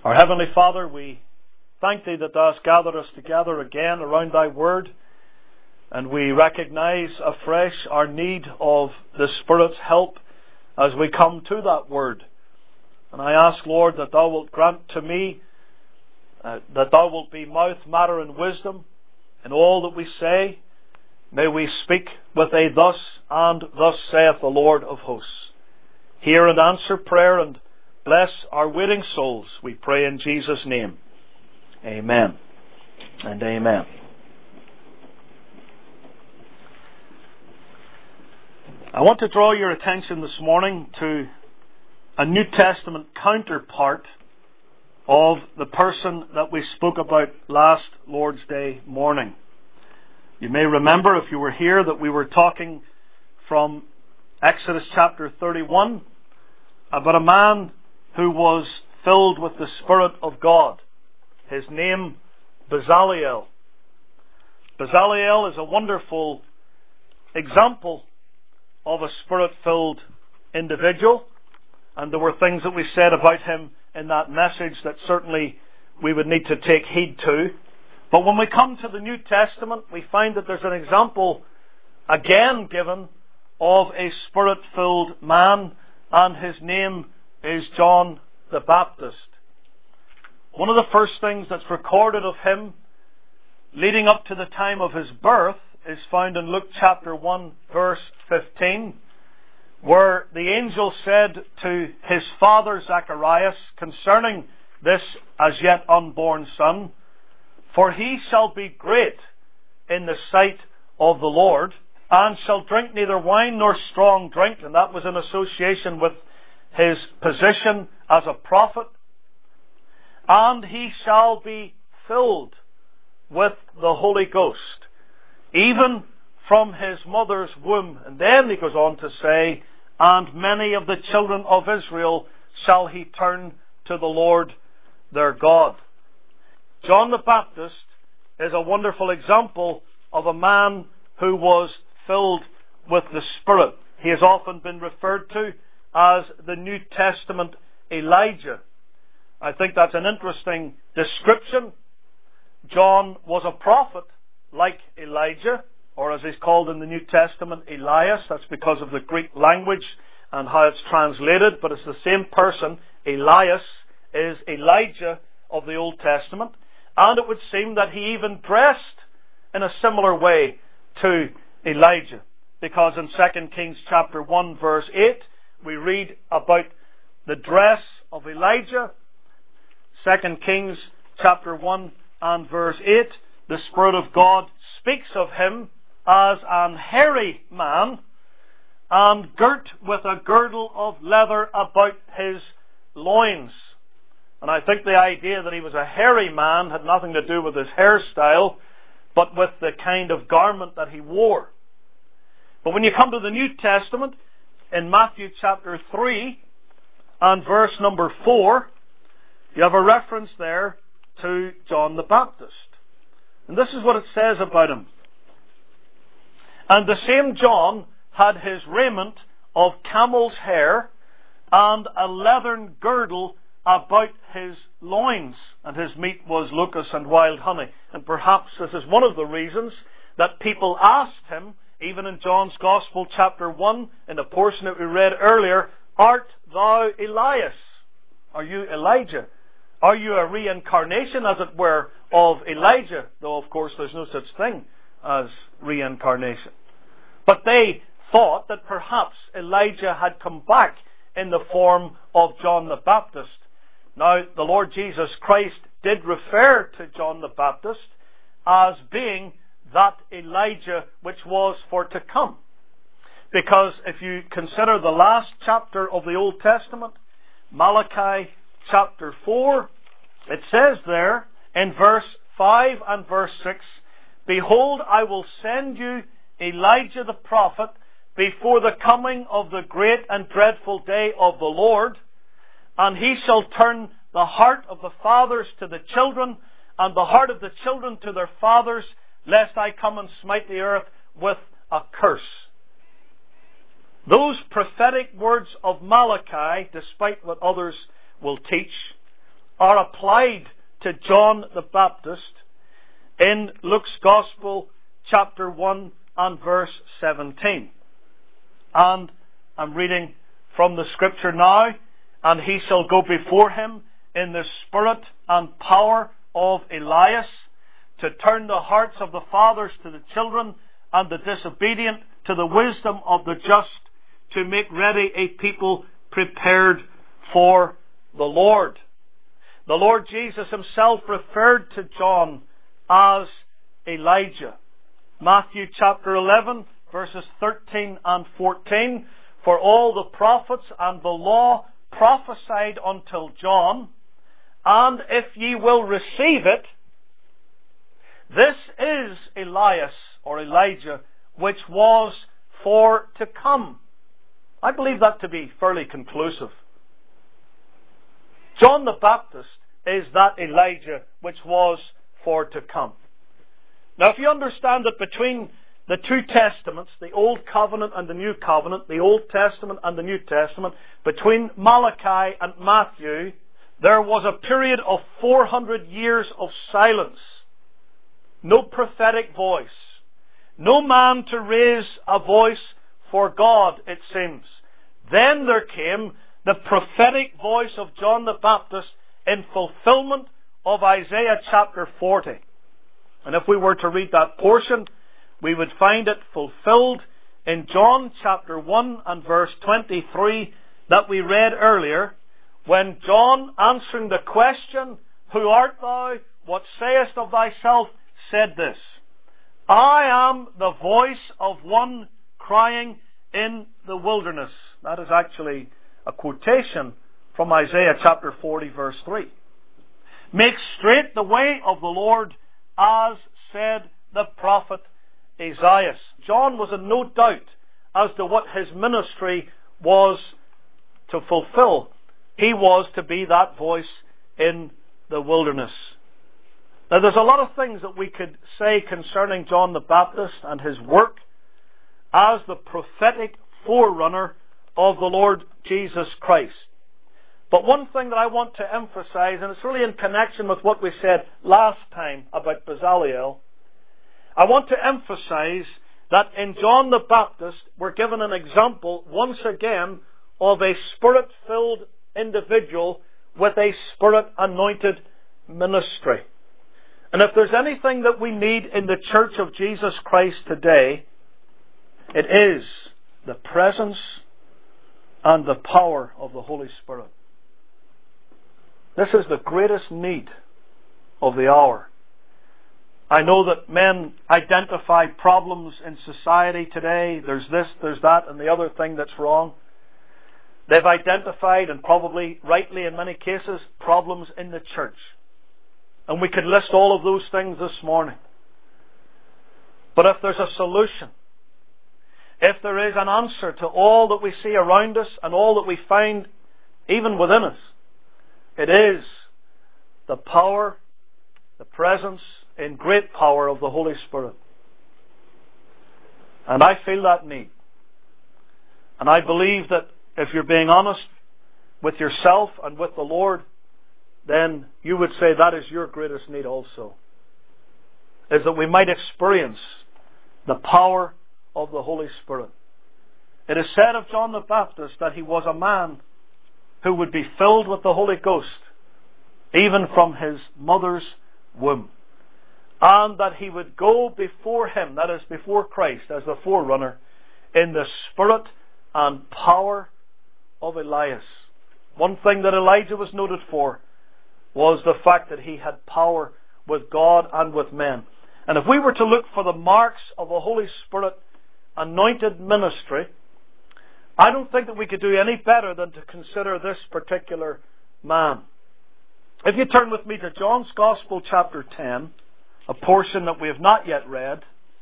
Our Heavenly Father, we thank Thee that Thou hast gathered us together again around Thy Word, and we recognize afresh our need of the Spirit's help as we come to that Word. And I ask, Lord, that Thou wilt grant to me that Thou wilt be mouth, matter, and wisdom in all that we say. May we speak with a thus and thus saith the Lord of hosts. Hear and answer prayer and bless our waiting souls, we pray in Jesus' name. Amen and amen. I want to draw your attention this morning to a New Testament counterpart of the person that we spoke about last Lord's Day morning. You may remember, if you were here, that we were talking from Exodus chapter 31 about a man who was filled with the Spirit of God. His name, Bezaleel. Bezaleel is a wonderful example of a Spirit-filled individual, and there were things that we said about him in that message that certainly we would need to take heed to. But when we come to the New Testament, we find that there's an example again given of a Spirit-filled man, and his name is John the Baptist. One of the first things that's recorded of him leading up to the time of his birth is found in Luke chapter 1 verse 15, where the angel said to his father Zacharias concerning this as yet unborn son, "For he shall be great in the sight of the Lord, and shall drink neither wine nor strong drink," and that was in association with his position as a prophet, "and he shall be filled with the Holy Ghost, even from his mother's womb." And then he goes on to say, "And many of the children of Israel shall he turn to the Lord their God." John the Baptist is a wonderful example of a man who was filled with the Spirit. He has often been referred to as the New Testament Elijah. I think that's an interesting description. John was a prophet like Elijah, or as he's called in the New Testament, Elias. That's because of the Greek language and how it's translated, but it's the same person. Elias is Elijah of the Old Testament, and it would seem that he even dressed in a similar way to Elijah, because in 2 Kings chapter 1 verse 8 we read about the dress of Elijah. 2 Kings chapter 1 and verse 8, the Spirit of God speaks of him as an hairy man, and girt with a girdle of leather about his loins. And I think the idea that he was a hairy man had nothing to do with his hairstyle, but with the kind of garment that he wore. But when you come to the New Testament, in Matthew chapter 3 and verse number 4, you have a reference there to John the Baptist. And this is what it says about him. "And the same John had his raiment of camel's hair, and a leathern girdle about his loins, and his meat was locusts and wild honey." And perhaps this is one of the reasons that people asked him, even in John's Gospel chapter 1, in the portion that we read earlier, "Art thou Elias?" Are you Elijah? Are you a reincarnation, as it were, of Elijah? Though, of course, there's no such thing as reincarnation. But they thought that perhaps Elijah had come back in the form of John the Baptist. Now, the Lord Jesus Christ did refer to John the Baptist as being that Elijah which was for to come. Because if you consider the last chapter of the Old Testament, Malachi chapter 4, it says there in verse 5 and verse 6, "Behold, I will send you Elijah the prophet before the coming of the great and dreadful day of the Lord, and he shall turn the heart of the fathers to the children, and the heart of the children to their fathers, lest I come and smite the earth with a curse." Those prophetic words of Malachi, despite what others will teach, are applied to John the Baptist in Luke's Gospel, chapter 1 and verse 17. And I'm reading from the Scripture now. And he shall go before him in the spirit and power of Elias, to turn the hearts of the fathers to the children, and the disobedient to the wisdom of the just, to make ready a people prepared for the Lord. The Lord Jesus himself referred to John as Elijah. Matthew chapter 11, verses 13 and 14. For all the prophets and the law prophesied until John, and if ye will receive it, this is Elias, or Elijah, which was for to come. I believe that to be fairly conclusive. John the Baptist is that Elijah which was for to come. Now, if you understand that between the two testaments, the Old Covenant and the New Covenant, the Old Testament and the New Testament, between Malachi and Matthew, there was a period of 400 years of silence. No prophetic voice. No man to raise a voice for God, it seems. Then there came the prophetic voice of John the Baptist in fulfillment of Isaiah chapter 40. And if we were to read that portion, we would find it fulfilled in John chapter 1 and verse 23 that we read earlier, when John, answering the question, Who art thou? What sayest of thyself? Said this, I am the voice of one crying in the wilderness. That is actually a quotation from Isaiah chapter 40 verse 3. Make straight the way of the Lord, as said the prophet Isaiah. John was in no doubt as to what his ministry was to fulfill. He was to be that voice in the wilderness. Now, there's a lot of things that we could say concerning John the Baptist and his work as the prophetic forerunner of the Lord Jesus Christ. But one thing that I want to emphasize, and it's really in connection with what we said last time about Bezaleel, I want to emphasize that in John the Baptist, we're given an example, once again, of a Spirit-filled individual with a Spirit-anointed ministry. And if there's anything that we need in the Church of Jesus Christ today, it is the presence and the power of the Holy Spirit. This is the greatest need of the hour. I know that men identify problems in society today. There's this, there's that, and the other thing that's wrong. They've identified, and probably rightly in many cases, problems in the church. And we could list all of those things this morning. But if there's a solution, if there is an answer to all that we see around us and all that we find even within us, it is the power, the presence in great power of the Holy Spirit. And I feel that need. And I believe that if you're being honest with yourself and with the Lord, then you would say that is your greatest need also. Is that we might experience the power of the Holy Spirit. It is said of John the Baptist that he was a man who would be filled with the Holy Ghost even from his mother's womb. And that he would go before him, that is before Christ, as the forerunner, in the spirit and power of Elias. One thing that Elijah was noted for was the fact that he had power with God and with men. And if we were to look for the marks of a Holy Spirit anointed ministry, I don't think that we could do any better than to consider this particular man. If you turn with me to John's Gospel chapter 10, a portion that we have not yet read,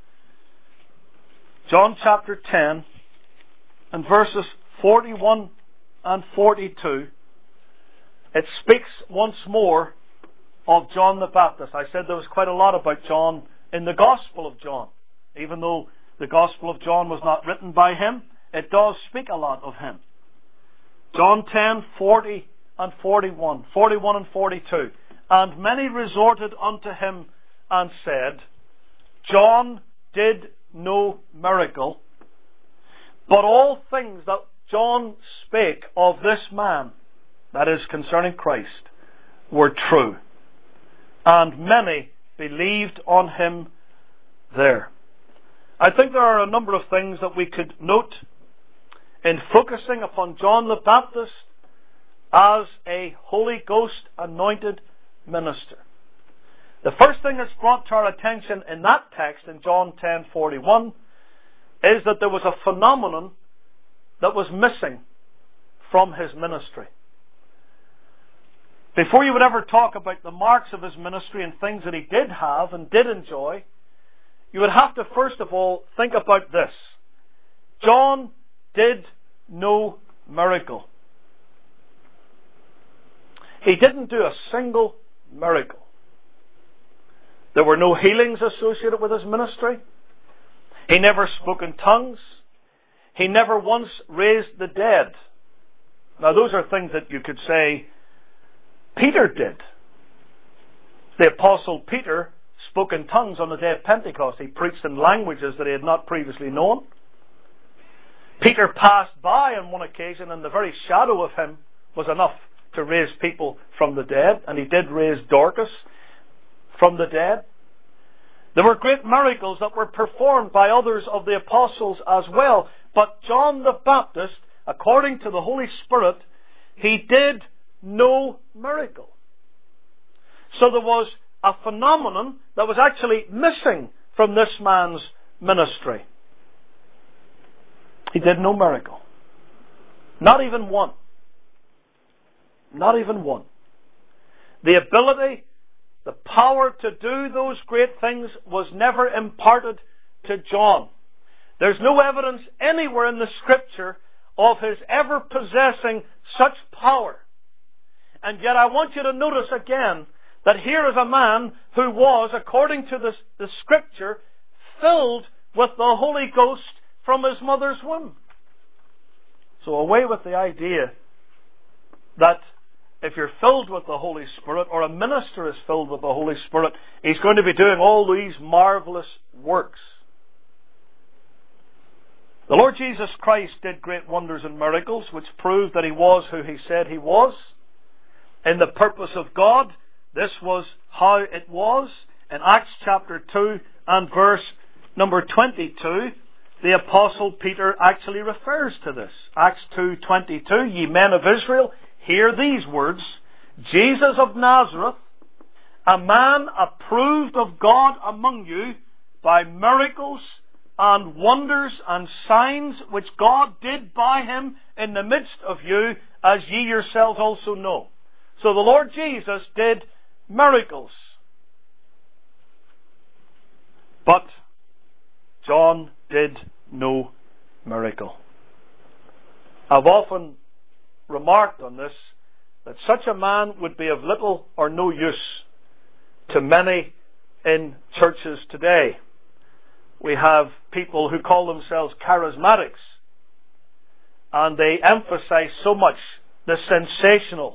John chapter 10 and verses 41 and 42, it speaks once more of John the Baptist. I said there was quite a lot about John in the Gospel of John. Even though the Gospel of John was not written by him, it does speak a lot of him. John 10:40 and 41. 41 and 42. And many resorted unto him and said, John did no miracle, but all things that John spake of this man, that is, concerning Christ, were true. And many believed on him there. I think there are a number of things that we could note in focusing upon John the Baptist as a Holy Ghost anointed minister. The first thing that's brought to our attention in that text in John 10:41 is that there was a phenomenon that was missing from his ministry. Before you would ever talk about the marks of his ministry and things that he did have and did enjoy, you would have to first of all think about this. John did no miracle. He didn't do a single miracle. There were no healings associated with his ministry. He never spoke in tongues. He never once raised the dead. Now those are things that you could say Peter did. The Apostle Peter spoke in tongues on the day of Pentecost. He preached in languages that he had not previously known. Peter passed by on one occasion, and the very shadow of him was enough to raise people from the dead, and he did raise Dorcas from the dead. There were great miracles that were performed by others of the apostles as well, but John the Baptist, according to the Holy Spirit, he did no miracle. So there was a phenomenon that was actually missing from this man's ministry. He did no miracle. Not even one. Not even one. The ability, the power to do those great things was never imparted to John. There's no evidence anywhere in the Scripture of his ever possessing such power. And yet I want you to notice again that here is a man who was, according to the Scripture, filled with the Holy Ghost from his mother's womb. So away with the idea that if you're filled with the Holy Spirit, or a minister is filled with the Holy Spirit, he's going to be doing all these marvelous works. The Lord Jesus Christ did great wonders and miracles, which proved that he was who he said he was. In the purpose of God, this was how it was. In Acts chapter 2 and verse number 22, the Apostle Peter actually refers to this. Acts 2:22, ye men of Israel, hear these words, Jesus of Nazareth, a man approved of God among you by miracles and wonders and signs which God did by him in the midst of you, as ye yourselves also know. So the Lord Jesus did miracles. But John did no miracle. I've often remarked on this, that such a man would be of little or no use to many in churches today. We have people who call themselves charismatics, and they emphasize so much the sensational.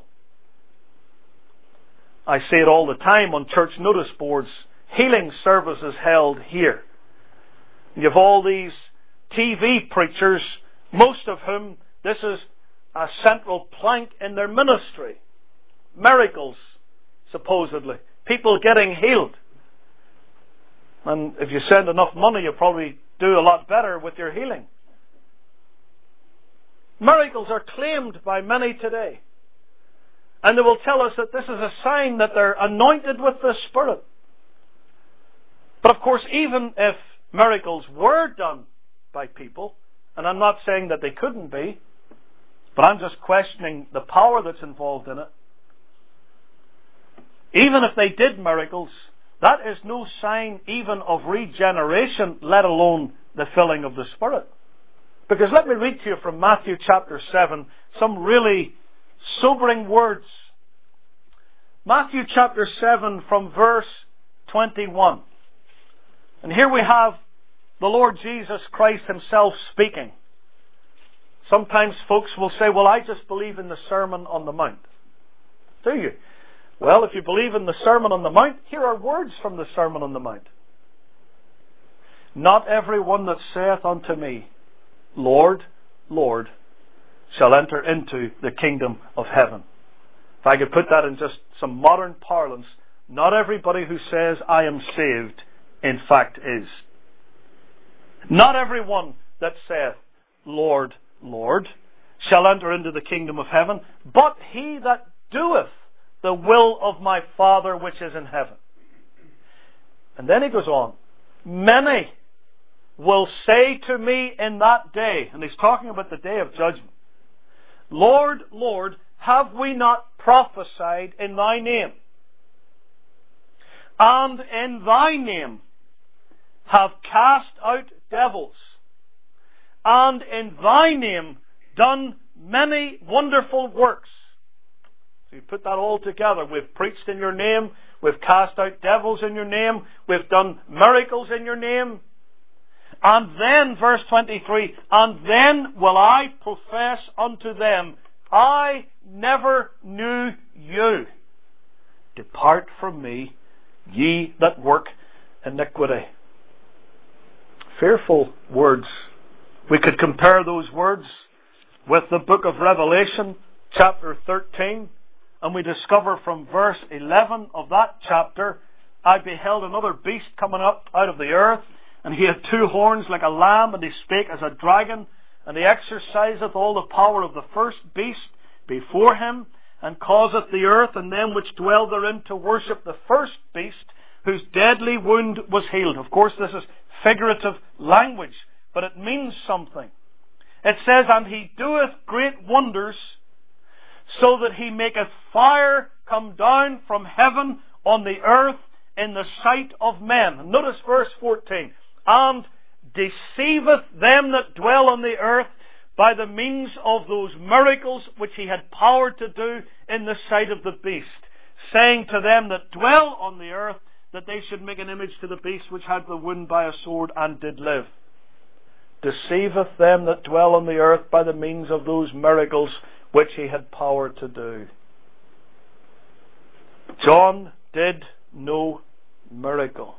I see it all the time on church notice boards, healing services held here. You have all these TV preachers, most of whom this is a central plank in their ministry. Miracles, supposedly. People getting healed. And if you send enough money, you'll probably do a lot better with your healing. Miracles are claimed by many today. And they will tell us that this is a sign that they're anointed with the Spirit. But of course, even if miracles were done by people, and I'm not saying that they couldn't be, but I'm just questioning the power that's involved in it. Even if they did miracles, that is no sign even of regeneration, let alone the filling of the Spirit. Because let me read to you from Matthew chapter 7, some really sobering words. Matthew chapter 7 from verse 21. And here we have the Lord Jesus Christ himself speaking. Sometimes folks will say, well, I just believe in the Sermon on the Mount. do you? Well, if you believe in the Sermon on the Mount, here are words from the Sermon on the Mount. Not every one that saith unto me, Lord, Lord, shall enter into the kingdom of heaven. If I could put that in just some modern parlance, not everybody who says, I am saved, in fact is. Not every one that saith, Lord, Lord, shall enter into the kingdom of heaven, but he that doeth the will of my Father which is in heaven. And then he goes on, many will say to me in that day, and he's talking about the day of judgment, Lord, Lord, have we not prophesied in thy name? And in thy name have cast out devils, and in thy name done many wonderful works. So you put that all together. We've preached in your name, we've cast out devils in your name, we've done miracles in your name. And then, verse 23, and then will I profess unto them, I never knew you. Depart from me, ye that work iniquity. Fearful words. We could compare those words with the book of Revelation, chapter 13, and we discover from verse 11 of that chapter, I beheld another beast coming up out of the earth, and he had two horns like a lamb, and he spake as a dragon, and he exerciseth all the power of the first beast before him, and causeth the earth and them which dwell therein to worship the first beast, whose deadly wound was healed. Of course, this is figurative language, but it means something. It says, and he doeth great wonders, so that he maketh fire come down from heaven on the earth in the sight of men. And notice verse 14. And deceiveth them that dwell on the earth by the means of those miracles which he had power to do in the sight of the beast, saying to them that dwell on the earth that they should make an image to the beast which had the wound by a sword and did live. Deceiveth them that dwell on the earth by the means of those miracles which he had power to do. John did no miracle.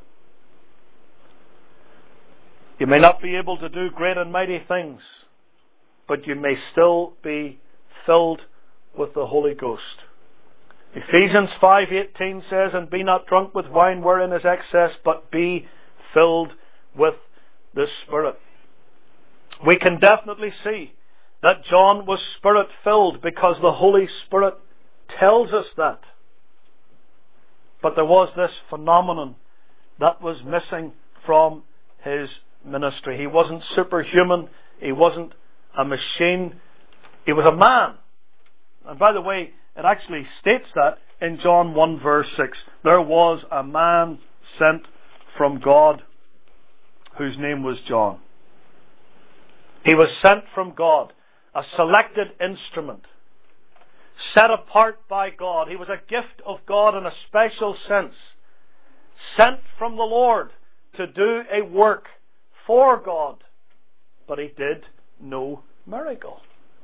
You may not be able to do great and mighty things, but you may still be filled with the Holy Ghost. Ephesians 5:18 says, and be not drunk with wine wherein is excess, but be filled with the Spirit. We can definitely see that John was Spirit-filled because the Holy Spirit tells us that. But there was this phenomenon that was missing from his ministry. He wasn't superhuman. He wasn't a machine. He was a man. And by the way, it actually states that in John 1 verse 6. There was a man sent from God whose name was John. He was sent from God, a selected instrument, set apart by God. He was a gift of God in a special sense, sent from the Lord to do a work for God, but he did no miracle.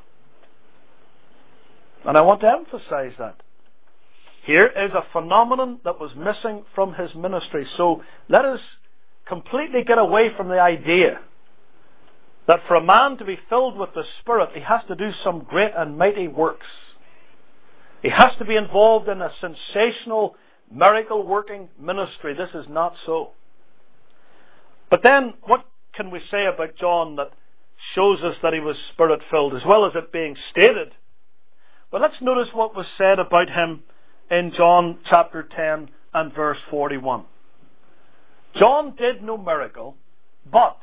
And I want to emphasize that. Here is a phenomenon that was missing from his ministry. So let us completely get away from the idea that for a man to be filled with the Spirit, he has to do some great and mighty works. He has to be involved in a sensational, miracle-working ministry. This is not so. But then, what can we say about John that shows us that he was Spirit-filled, as well as it being stated? Well, let's notice what was said about him in John chapter 10 and verse 41. John did no miracle, but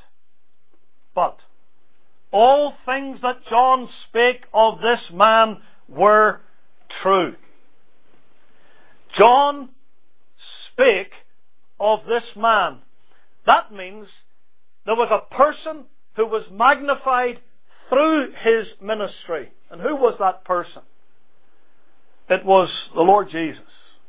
all things that John spake of this man were true. John spake of this man. That means there was a person who was magnified through his ministry. And who was that person? It was the Lord Jesus.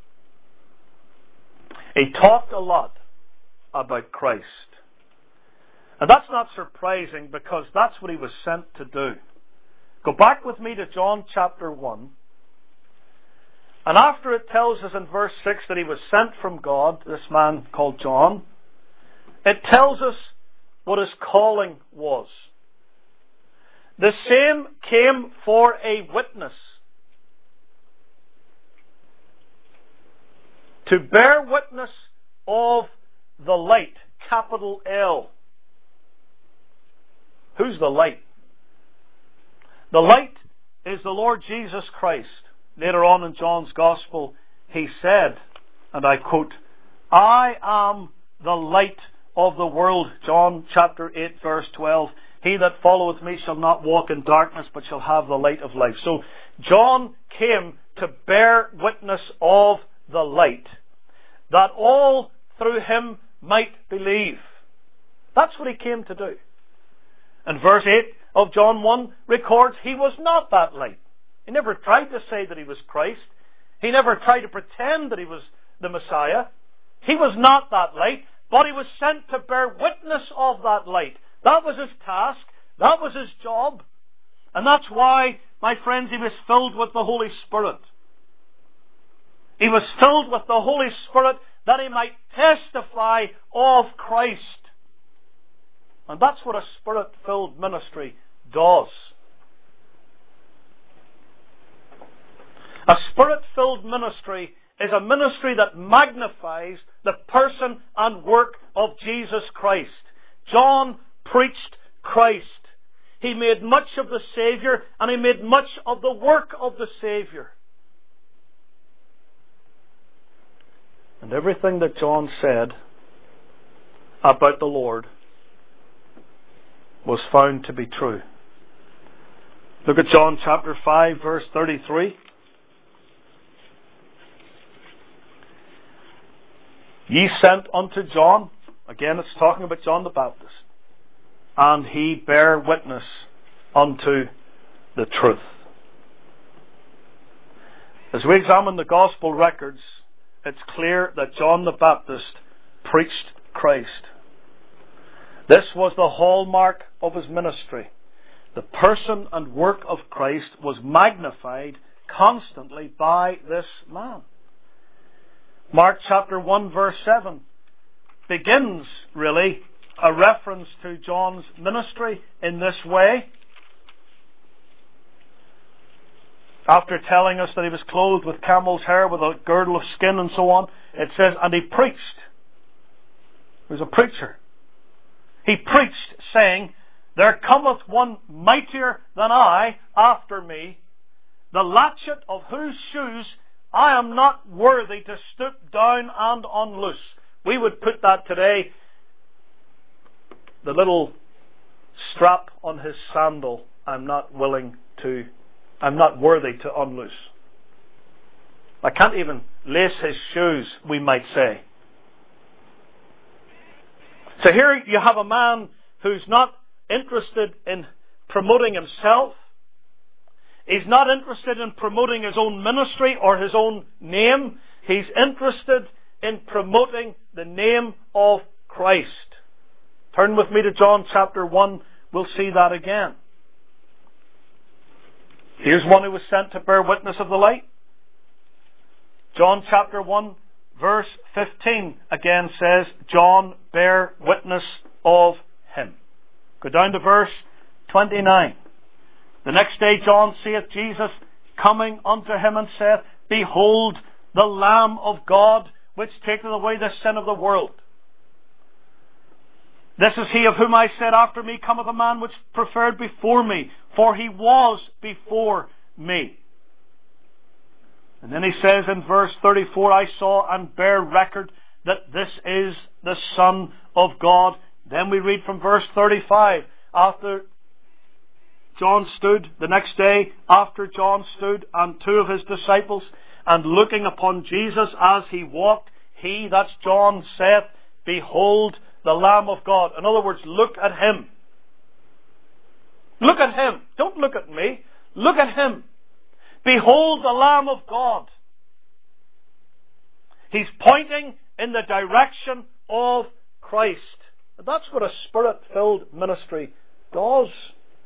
He talked a lot about Christ. And that's not surprising because that's what he was sent to do. Go back with me to John chapter 1. And after it tells us in verse 6 that he was sent from God, this man called John, it tells us what his calling was. The same came for a witness. To bear witness of the light, capital L. Who's the light? The light is the Lord Jesus Christ. Later on in John's Gospel, he said, and I quote, I am the light of the world. John chapter 8 verse 12. He that followeth me shall not walk in darkness, but shall have the light of life. So John came to bear witness of the light, that all through him might believe. That's what he came to do. And verse 8 of John 1 records he was not that light. He never tried to say that he was Christ. He never tried to pretend that he was the Messiah. He was not that light, but he was sent to bear witness of that light. That was his task. That was his job. And that's why, my friends, he was filled with the Holy Spirit. He was filled with the Holy Spirit that he might testify of Christ. And that's what a Spirit-filled ministry does. A Spirit-filled ministry is a ministry that magnifies the person and work of Jesus Christ. John preached Christ. He made much of the Saviour, and he made much of the work of the Saviour. And everything that John said about the Lord was found to be true. Look at John chapter 5 verse 33. Ye sent unto John, again it's talking about John the Baptist, and he bare witness unto the truth. As we examine the gospel records, it's clear that John the Baptist preached Christ. This was the hallmark of his ministry. The person and work of Christ was magnified constantly by this man. Mark chapter 1 verse 7 begins really a reference to John's ministry in this way. After telling us that he was clothed with camel's hair, with a girdle of skin and so on, it says, and he preached. He was a preacher. He preached, saying, there cometh one mightier than I after me, the latchet of whose shoes I am not worthy to stoop down and unloose. We would put that today, the little strap on his sandal, I'm not worthy to unloose. I can't even lace his shoes, we might say. So here you have a man who's not interested in promoting himself. He's not interested in promoting his own ministry or his own name. He's interested in promoting the name of Christ. Turn with me to John chapter 1. We'll see that again. Here's one who was sent to bear witness of the light. John chapter 1 verse 15 again says, John bare witness of him. Go down to verse 29. The next day John seeth Jesus coming unto him and saith, behold the Lamb of God, which taketh away the sin of the world. This is he of whom I said, after me cometh a man which preferred before me, for he was before me. And then he says in verse 34, I saw and bear record that this is the Son of God. Then we read from verse 35, after John stood, the next day after John stood, and two of his disciples, and looking upon Jesus as he walked, he, that's John, saith, behold the Lamb of God. In other words, look at him. Look at him. Don't look at me. Look at him. Behold the Lamb of God. He's pointing in the direction of Christ. That's what a Spirit-filled ministry does.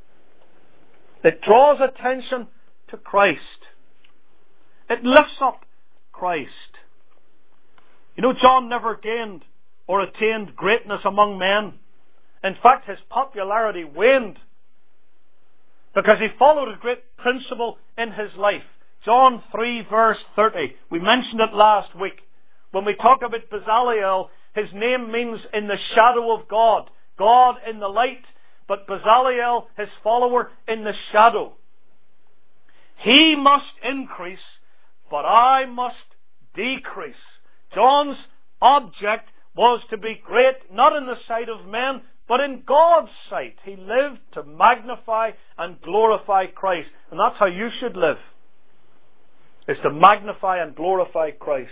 It draws attention to Christ. It lifts up Christ. You know, John never gained or attained greatness among men. In fact, his popularity waned because he followed a great principle in his life. John 3 verse 30. We mentioned it last week. When we talk about Bezaleel, his name means in the shadow of God. God in the light, but Bezaleel, his follower, in the shadow. He must increase, but I must decrease. John's object was to be great, not in the sight of men, but in God's sight. He lived to magnify and glorify Christ. And that's how you should live, is to magnify and glorify Christ.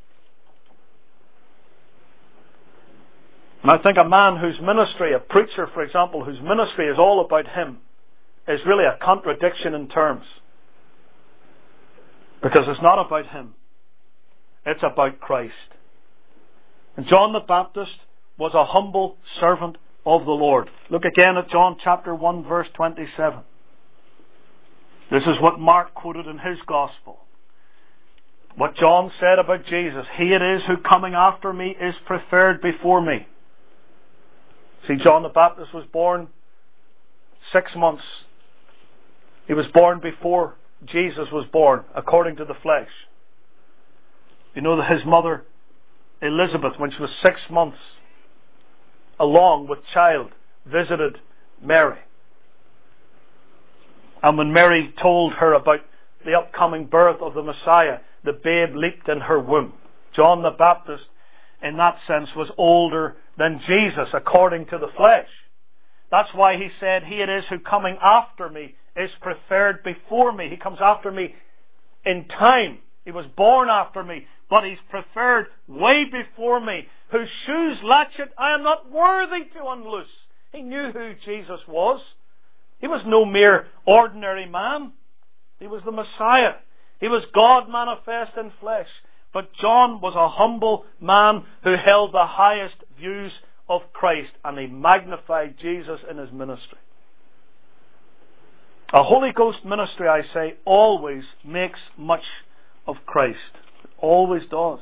And I think a man whose ministry, a preacher, for example, whose ministry is all about him, is really a contradiction in terms. Because it's not about him. It's about Christ. And John the Baptist was a humble servant of the Lord. Look again at John chapter 1 verse 27. This is what Mark quoted in his gospel. What John said about Jesus. He it is who coming after me is preferred before me. See, John the Baptist was born 6 months. He was born before Jesus was born, according to the flesh. You know that his mother, Elizabeth, when she was 6 months, along with child, visited Mary. And when Mary told her about the upcoming birth of the Messiah, the babe leaped in her womb. John the Baptist, in that sense, was older than Jesus, according to the flesh. That's why he said, he it is who coming after me is preferred before me. He comes after me in time. He was born after me, but he's preferred way before me. Whose shoes latchet I am not worthy to unloose. He knew who Jesus was. He was no mere ordinary man. He was the Messiah. He was God manifest in flesh. But John was a humble man who held the highest views of Christ, and he magnified Jesus in his ministry. A Holy Ghost ministry, I say, always makes much of Christ. It always does.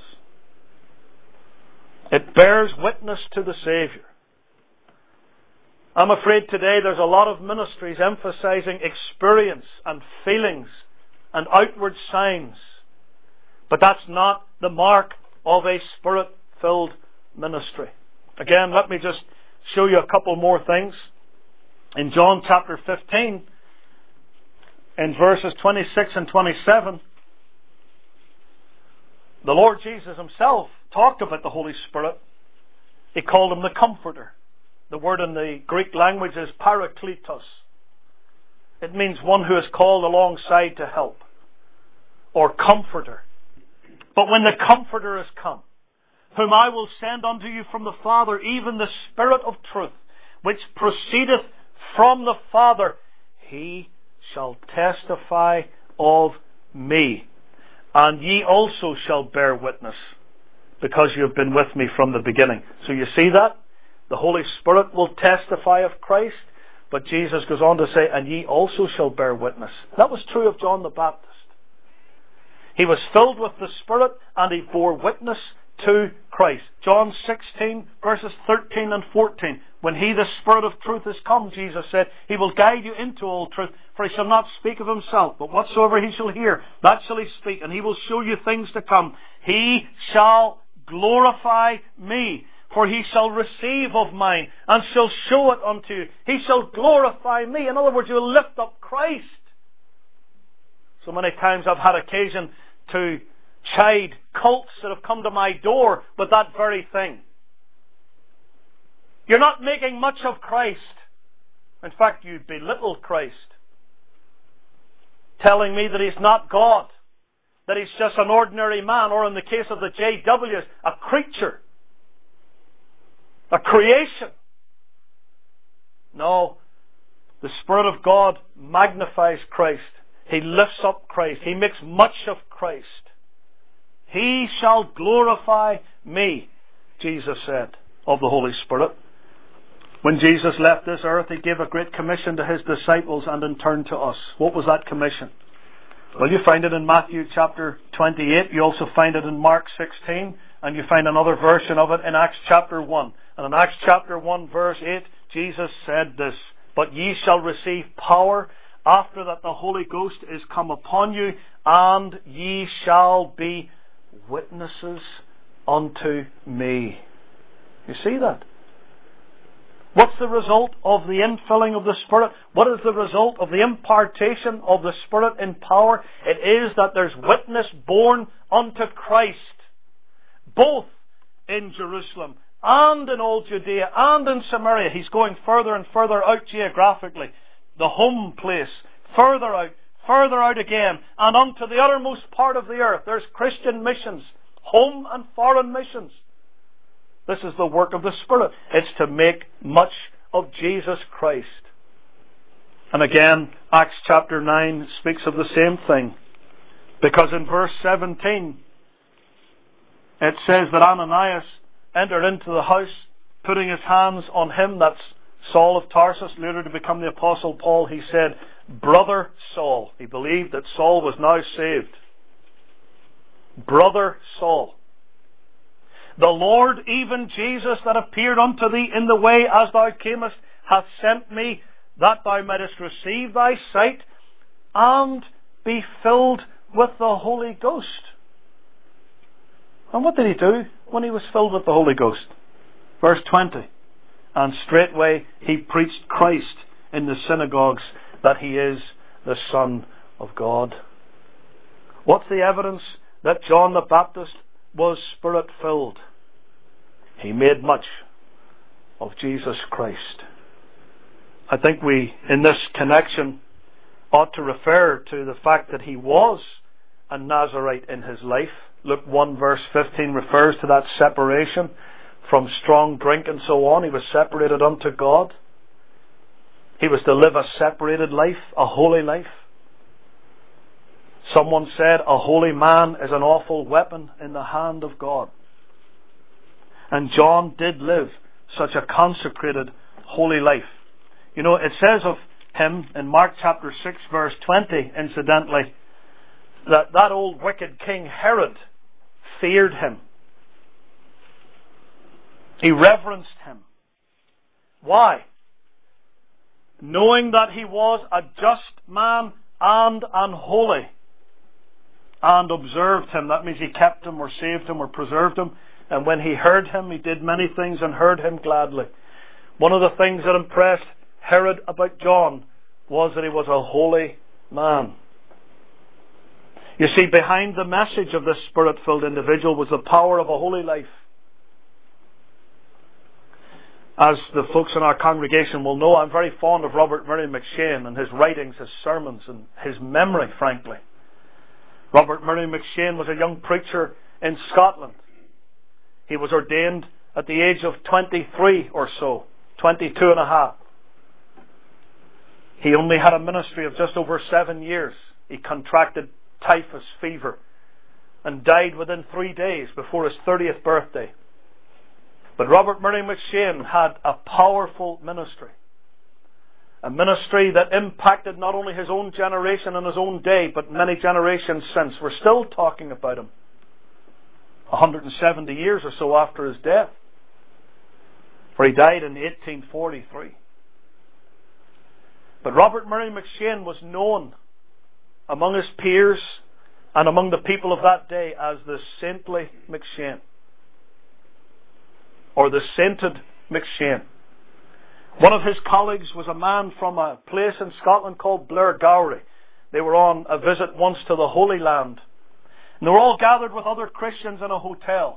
It bears witness to the Saviour. I'm afraid today there's a lot of ministries emphasizing experience and feelings and outward signs. But that's not the mark of a Spirit-filled ministry. Again, let me just show you a couple more things. In John chapter 15, in verses 26 and 27, the Lord Jesus himself talked about the Holy Spirit. He called him the Comforter. The word in the Greek language is parakletos. It means one who is called alongside to help, or comforter. But when the Comforter is come, whom I will send unto you from the Father, even the Spirit of truth, which proceedeth from the Father, he shall testify of me. And ye also shall bear witness, because you have been with me from the beginning. So you see that? The Holy Spirit will testify of Christ, but Jesus goes on to say, and ye also shall bear witness. That was true of John the Baptist. He was filled with the Spirit, and he bore witness to Christ. John 16, verses 13 and 14. When he, the Spirit of truth, is come, Jesus said, he will guide you into all truth, for he shall not speak of himself, but whatsoever he shall hear, that shall he speak, and he will show you things to come. He shall glorify me, for he shall receive of mine, and shall show it unto you. He shall glorify me. In other words, you will lift up Christ. So many times I've had occasion to chide cults that have come to my door with that very thing. You're not making much of Christ. In fact, you belittle Christ, telling me that he's not God, that he's just an ordinary man, or in the case of the JWs, a creature, a creation. No, the Spirit of God magnifies Christ. He lifts up Christ. He makes much of Christ. He shall glorify me, Jesus said, of the Holy Spirit. When Jesus left this earth, he gave a great commission to his disciples and in turn to us. What was that commission? Well, you find it in Matthew chapter 28. You also find it in Mark 16. And you find another version of it in Acts chapter 1. And in Acts chapter 1 verse 8, Jesus said this, "But ye shall receive power after that the Holy Ghost is come upon you, and ye shall be witnesses unto me." You see that? What's the result of the infilling of the Spirit? What is the result of the impartation of the Spirit in power? It is that there's witness borne unto Christ, both in Jerusalem and in all Judea and in Samaria. He's going further and further out geographically. The home place, further out again, and unto the uttermost part of the earth. There's Christian missions, home and foreign missions. This is the work of the Spirit. It's to make much of Jesus Christ. And again, Acts chapter 9 speaks of the same thing. Because in verse 17, it says that Ananias entered into the house, putting his hands on him, that's Saul of Tarsus, later to become the Apostle Paul. He said, "Brother Saul." He believed that Saul was now saved. "Brother Saul, the Lord, even Jesus, that appeared unto thee in the way as thou camest, hath sent me, that thou mightest receive thy sight, and be filled with the Holy Ghost." And what did he do when he was filled with the Holy Ghost? Verse 20. "And straightway he preached Christ in the synagogues, that he is the Son of God." What's the evidence that John the Baptist was Spirit-filled? He made much of Jesus Christ. I think we, in this connection, ought to refer to the fact that he was a Nazarite in his life. Luke 1 verse 15 refers to that separation from strong drink and so on. He was separated unto God. He was to live a separated life, a holy life. Someone said, "A holy man is an awful weapon in the hand of God." And John did live such a consecrated, holy life. You know, it says of him in Mark chapter 6 verse 20, incidentally, that old wicked king Herod feared him. He reverenced him. Why? Knowing that he was a just man and unholy, and observed him. That means he kept him or saved him or preserved him. And when he heard him, he did many things and heard him gladly. One of the things that impressed Herod about John was that he was a holy man. You see, behind the message of this Spirit-filled individual was the power of a holy life. As the folks in our congregation will know, I'm very fond of Robert Murray McCheyne and his writings, his sermons, and his memory, frankly. Robert Murray McCheyne was a young preacher in Scotland. He was ordained at the age of 23 or so, 22 and a half. He only had a ministry of just over 7 years. He contracted typhus fever and died within 3 days before his 30th birthday. But Robert Murray McCheyne had a powerful ministry. A ministry that impacted not only his own generation and his own day, but many generations since. We're still talking about him 170 years or so after his death. For he died in 1843. But Robert Murray McCheyne was known among his peers and among the people of that day as the saintly McCheyne, or the sainted McCheyne. One of his colleagues was a man from a place in Scotland called Blairgowrie. They were on a visit once to the Holy Land. And they were all gathered with other Christians in a hotel.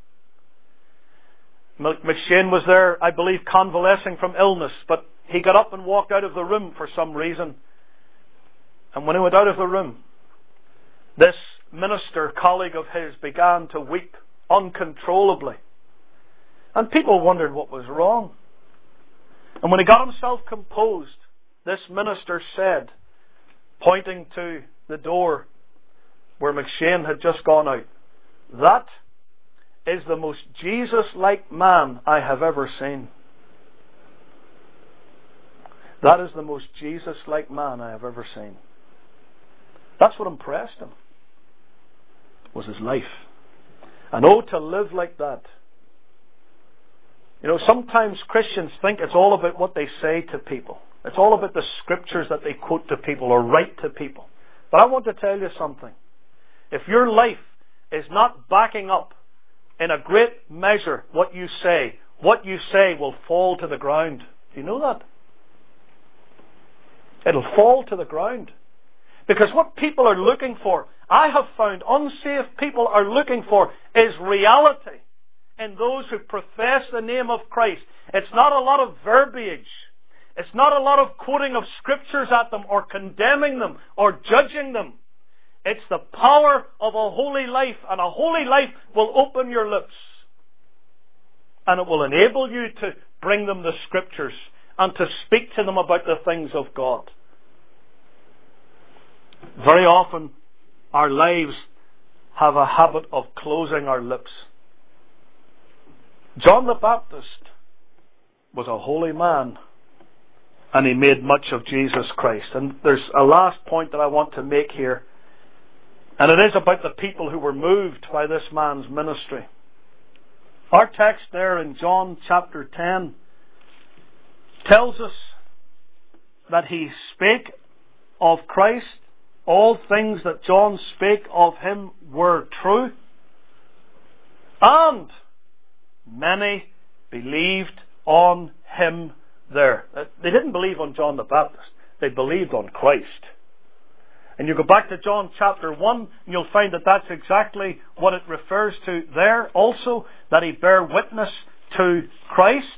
McCheyne was there, I believe, convalescing from illness, but he got up and walked out of the room for some reason. And when he went out of the room, this minister colleague of his began to weep uncontrollably. And people wondered what was wrong. And when he got himself composed, this minister said, pointing to the door where McCheyne had just gone out, "That is the most Jesus-like man I have ever seen. That is the most Jesus-like man I have ever seen." That's what impressed him, was his life. And oh, to live like that. You know, sometimes Christians think it's all about what they say to people. It's all about the scriptures that they quote to people or write to people. But I want to tell you something. If your life is not backing up in a great measure what you say will fall to the ground. Do you know that? It'll fall to the ground. Because what people are looking for, I have found unsaved people are looking for, is reality in those who profess the name of Christ. It's not a lot of verbiage. It's not a lot of quoting of scriptures at them or condemning them or judging them. It's the power of a holy life, and a holy life will open your lips. And it will enable you to bring them the scriptures and to speak to them about the things of God. Very often, our lives have a habit of closing our lips. John the Baptist was a holy man, and he made much of Jesus Christ. And there's a last point that I want to make here, and it is about the people who were moved by this man's ministry. Our text there in John chapter 10 tells us that he spake of Christ. All things that John spake of him were true. And many believed on him there. They didn't believe on John the Baptist. They believed on Christ. And you go back to John chapter 1, and you'll find that that's exactly what it refers to there also, that he bare witness to Christ.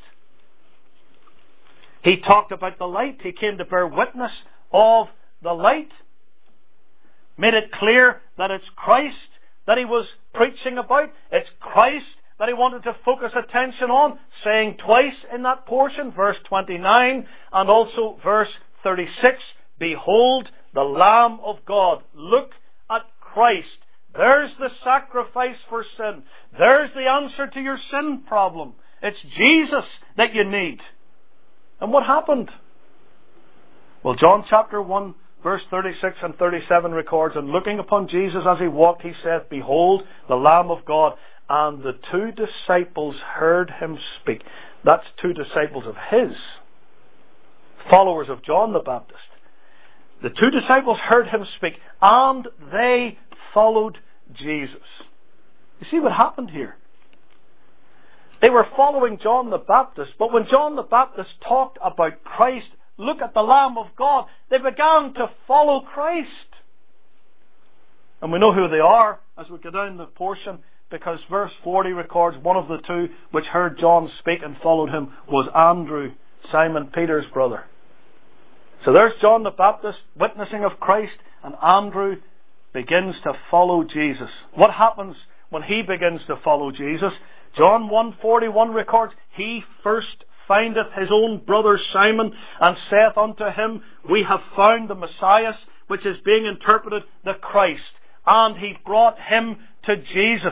He talked about the light. He came to bear witness of the light. Made it clear that it's Christ that he was preaching about. It's Christ that he wanted to focus attention on, saying twice in that portion, verse 29 and also verse 36, behold the Lamb of God. Look at Christ. There's the sacrifice for sin. There's the answer to your sin problem. It's Jesus that you need. And what happened? Well, John chapter 1, verse 36 and 37 records, and looking upon Jesus as he walked, he said, behold, the Lamb of God. And the two disciples heard him speak. That's two disciples of his, followers of John the Baptist. The two disciples heard him speak, and they followed Jesus. You see what happened here? They were following John the Baptist, but when John the Baptist talked about Christ, look at the Lamb of God, they began to follow Christ. And we know who they are as we go down the portion, because verse 40 records one of the two which heard John speak and followed him was Andrew, Simon Peter's brother. So there's John the Baptist witnessing of Christ, and Andrew begins to follow Jesus. What happens when he begins to follow Jesus? John 1:41 records, he first findeth his own brother Simon, and saith unto him, we have found the Messiah, which is being interpreted the Christ. And he brought him to Jesus.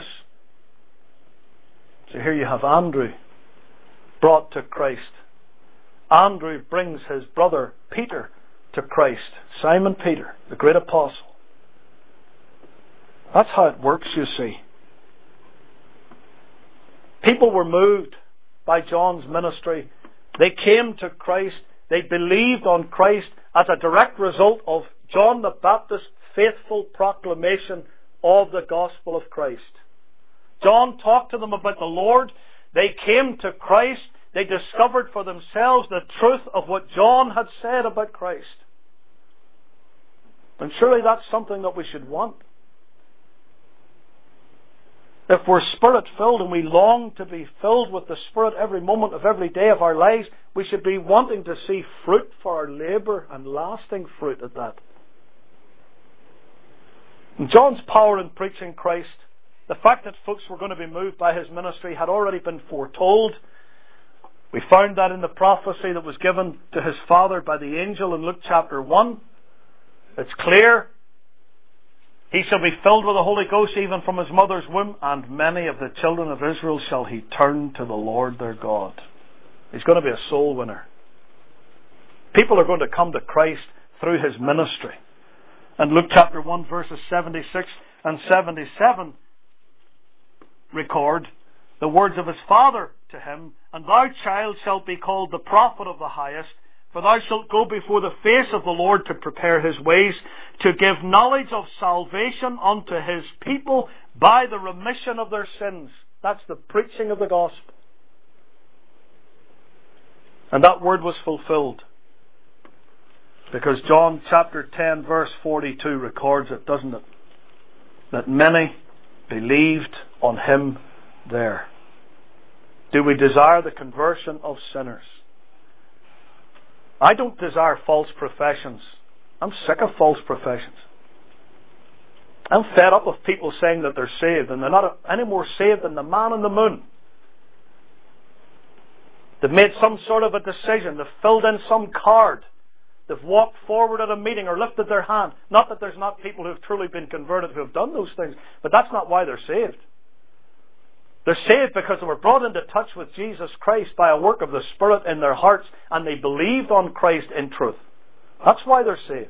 So here you have Andrew brought to Christ. Andrew brings his brother Peter to Christ. Simon Peter, the great apostle. That's how it works, you see. People were moved by John's ministry. They came to Christ. They believed on Christ as a direct result of John the Baptist's faithful proclamation of the gospel of Christ. John talked to them about the Lord. They came to Christ. They discovered for themselves the truth of what John had said about Christ. And surely that's something that we should want. If we're Spirit-filled and we long to be filled with the Spirit every moment of every day of our lives, we should be wanting to see fruit for our labour, and lasting fruit at that. And John's power in preaching Christ, the fact that folks were going to be moved by his ministry, had already been foretold. We found that in the prophecy that was given to his father by the angel in Luke chapter 1. It's clear. He shall be filled with the Holy Ghost even from his mother's womb, and many of the children of Israel shall he turn to the Lord their God. He's going to be a soul winner. People are going to come to Christ through his ministry. And Luke chapter 1 verses 76 and 77 record the words of his father to him, "And thou, child, shalt be called the prophet of the highest, for thou shalt go before the face of the Lord to prepare his ways, to give knowledge of salvation unto his people by the remission of their sins." That's the preaching of the gospel. And that word was fulfilled, because John chapter 10 verse 42 records it, doesn't it? That many believed on him there. Do we desire the conversion of sinners? I don't desire false professions. I'm sick of false professions. I'm fed up with people saying that they're saved, and they're not any more saved than the man on the moon. They've made some sort of a decision. They've filled in some card. They've walked forward at a meeting or lifted their hand. Not that there's not people who have truly been converted who have done those things, but that's not why they're saved. They're saved because they were brought into touch with Jesus Christ by a work of the Spirit in their hearts, and they believed on Christ in truth. That's why they're saved.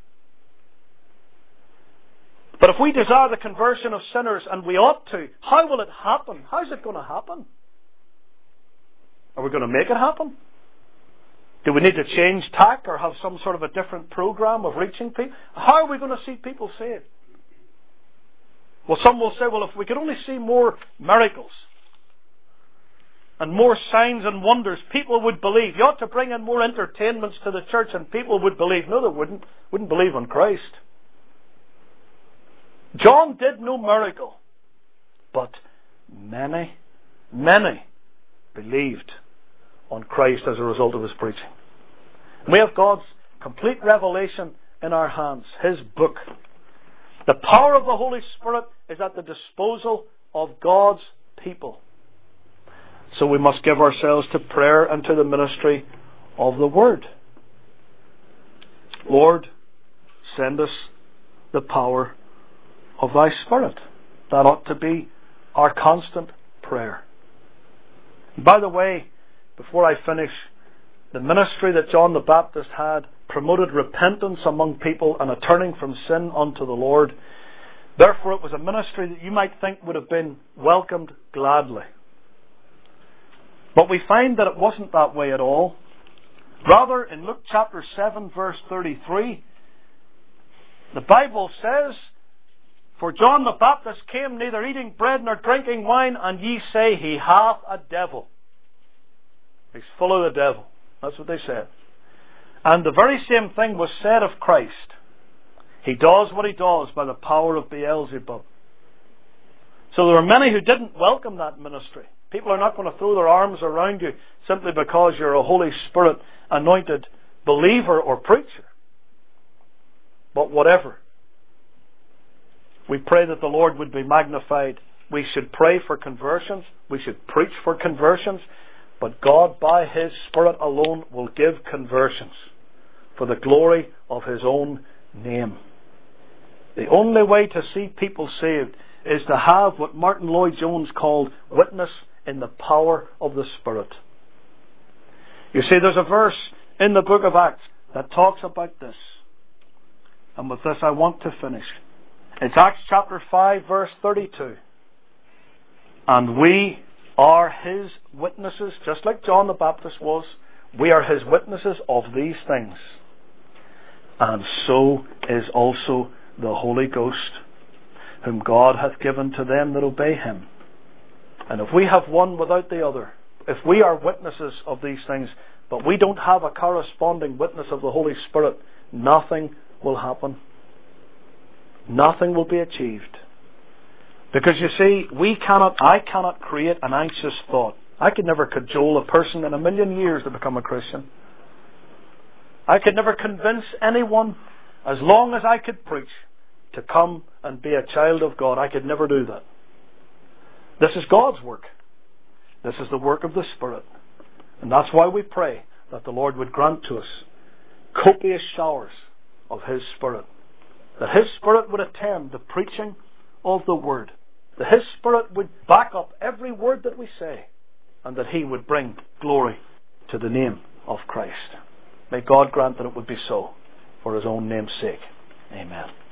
But if we desire the conversion of sinners, and we ought to, how will it happen? How's it going to happen? Are we going to make it happen? Do we need to change tack or have some sort of a different program of reaching people? How are we going to see people saved? Well, some will say, well, if we could only see more miracles and more signs and wonders, people would believe. You ought to bring in more entertainments to the church and people would believe. No, they wouldn't. Wouldn't believe on Christ. John did no miracle, but many believed on Christ as a result of his preaching. We have God's complete revelation in our hands, his book. The power of the Holy Spirit is at the disposal of God's people. So we must give ourselves to prayer and to the ministry of the Word. Lord, send us the power of thy Spirit. That ought to be our constant prayer. By the way, before I finish, the ministry that John the Baptist had promoted repentance among people and a turning from sin unto the Lord. Therefore, it was a ministry that you might think would have been welcomed gladly. But we find that it wasn't that way at all. Rather, in Luke chapter 7, verse 33, the Bible says, "For John the Baptist came neither eating bread nor drinking wine, and ye say, he hath a devil." He's full of the devil. That's what they said. And the very same thing was said of Christ. He does what he does by the power of Beelzebub. So there are many who didn't welcome that ministry. People are not going to throw their arms around you simply because you're a Holy Spirit anointed believer or preacher. But whatever. We pray that the Lord would be magnified. We should pray for conversions. We should preach for conversions. But God, by his Spirit alone, will give conversions for the glory of his own name. The only way to see people saved is to have what Martin Lloyd-Jones called witness in the power of the Spirit. You see, there's a verse in the book of Acts that talks about this. And with this I want to finish. It's Acts chapter 5 verse 32. "And we are his witnesses," just like John the Baptist was. "We are his witnesses of these things. And so is also the Holy Ghost, whom God hath given to them that obey him." And if we have one without the other, if we are witnesses of these things, but we don't have a corresponding witness of the Holy Spirit, nothing will happen. Nothing will be achieved. Because you see, I cannot create an anxious thought. I could never cajole a person in a million years to become a Christian. I could never convince anyone, as long as I could preach, to come and be a child of God. I could never do that. This is God's work. This is the work of the Spirit. And that's why we pray that the Lord would grant to us copious showers of his Spirit. That his Spirit would attend the preaching of the Word. That his Spirit would back up every word that we say. And that he would bring glory to the name of Christ. May God grant that it would be so, for his own name's sake. Amen.